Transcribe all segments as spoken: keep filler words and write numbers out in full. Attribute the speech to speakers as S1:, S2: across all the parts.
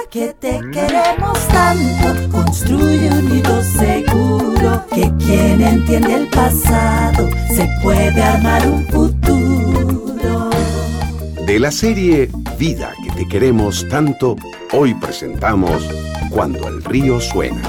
S1: que te queremos tanto, construye un nido seguro, que quien entiende el pasado se puede armar un futuro.
S2: De la serie Vida que te queremos tanto, hoy presentamos Cuando el río suena.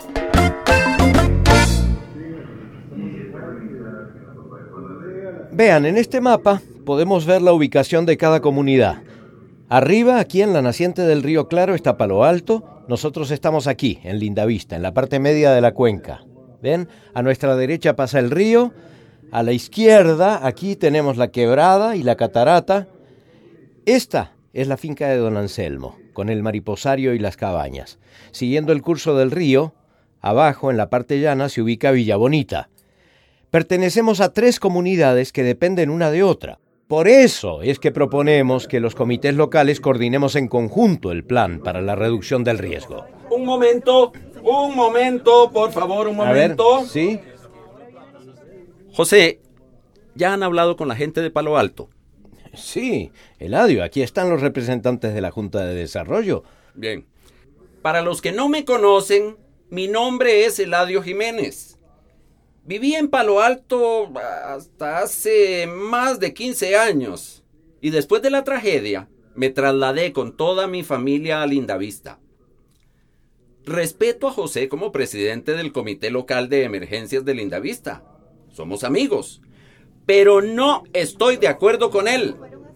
S3: Vean, en este mapa podemos ver la ubicación de cada comunidad. Arriba, aquí en la naciente del río Claro, está Palo Alto. Nosotros estamos aquí, en Lindavista, en la parte media de la cuenca. ¿Ven? A nuestra derecha pasa el río. A la izquierda, aquí tenemos la quebrada y la catarata. Esta es la finca de Don Anselmo, con el mariposario y las cabañas. Siguiendo el curso del río, abajo, en la parte llana, se ubica Villa Bonita. Pertenecemos a tres comunidades que dependen una de otra. Por eso es que proponemos que los comités locales coordinemos en conjunto el plan para la reducción del riesgo.
S4: Un momento, un momento, por favor, un momento.
S3: A ver, ¿sí?
S4: José, ¿ya han hablado con la gente de Palo Alto?
S3: Sí, Eladio, aquí están los representantes de la Junta de Desarrollo.
S4: Bien. Para los que no me conocen, mi nombre es Eladio Jiménez. Viví en Palo Alto hasta hace más de quince años y después de la tragedia me trasladé con toda mi familia a Lindavista. Respeto a José como presidente del Comité Local de Emergencias de Lindavista. Somos amigos, pero no estoy de acuerdo con él.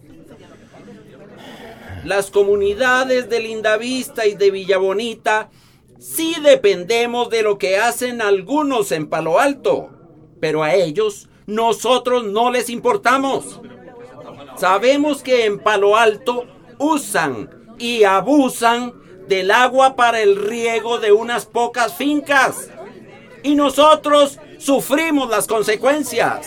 S4: Las comunidades de Lindavista y de Villa Bonita sí dependemos de lo que hacen algunos en Palo Alto, pero a ellos nosotros no les importamos. Sabemos que en Palo Alto usan y abusan del agua para el riego de unas pocas fincas y nosotros sufrimos las consecuencias.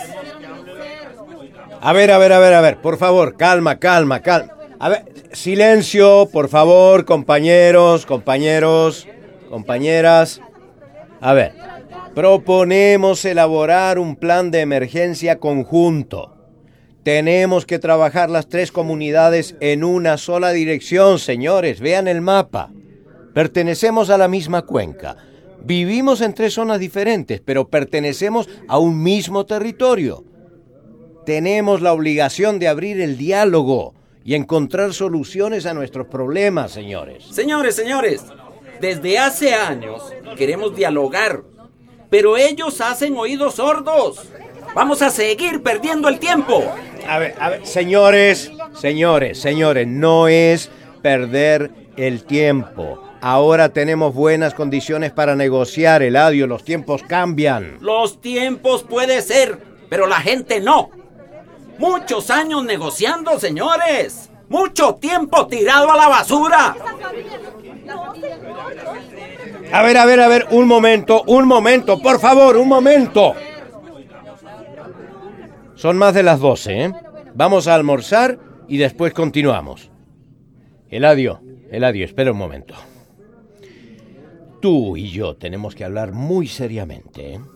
S3: A ver, a ver, a ver, a ver, por favor, calma, calma, calma. A ver, silencio, por favor, compañeros, compañeros. Compañeras, a ver, proponemos elaborar un plan de emergencia conjunto. Tenemos que trabajar las tres comunidades en una sola dirección, señores. Vean el mapa. Pertenecemos a la misma cuenca. Vivimos en tres zonas diferentes, pero pertenecemos a un mismo territorio. Tenemos la obligación de abrir el diálogo y encontrar soluciones a nuestros problemas, señores.
S4: Señores, señores. Desde hace años queremos dialogar, pero ellos hacen oídos sordos. Vamos a seguir perdiendo el tiempo.
S3: A ver, a ver, señores, señores, señores, no es perder el tiempo. Ahora tenemos buenas condiciones para negociar, Eladio, los tiempos cambian.
S4: Los tiempos puede ser, pero la gente no. Muchos años negociando, señores. Mucho tiempo tirado a la basura.
S3: A ver, a ver, a ver, un momento, un momento, por favor, un momento. Son más de las doce, ¿eh? Vamos a almorzar y después continuamos. Eladio, Eladio, espera un momento. Tú y yo tenemos que hablar muy seriamente, ¿eh?